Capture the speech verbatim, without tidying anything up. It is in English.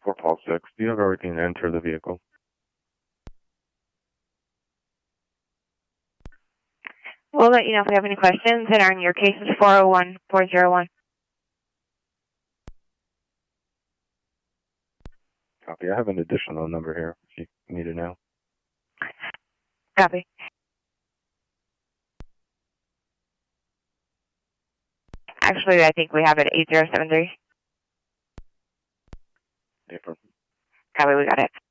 Fort Paul six. Do you have everything to enter the vehicle? We'll let you know if we have any questions, and our, your case is four oh one, four oh one. Copy. I have an additional number here if you need it now. Copy. Actually, I think we have it eight zero seven three. Paper. Copy, we got it.